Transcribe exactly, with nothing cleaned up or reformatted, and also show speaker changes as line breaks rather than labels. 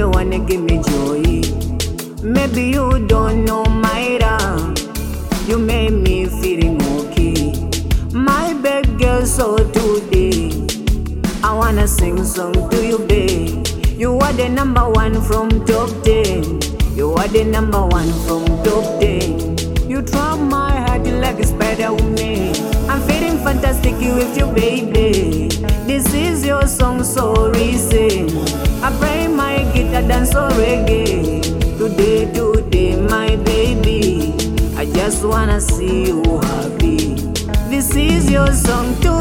the one that give me joy. Maybe you don't know my love. You made me feeling okay. My bad girl, so today I wanna sing song to you, babe. You are the number one from top ten. You are the number one from top ten. You trap my heart like a spider woman. I'm feeling fantastic with you, baby. This is your song, so recent. I play my guitar, dance or reggae. Today, today, my baby, I just wanna see you happy. This is your song too.